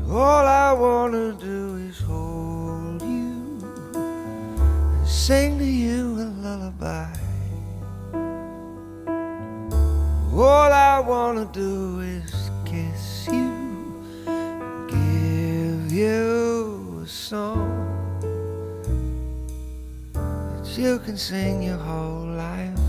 All I wanna do is hold you and sing to you a lullaby. All I wanna do is kiss you, give you a song that you can sing your whole life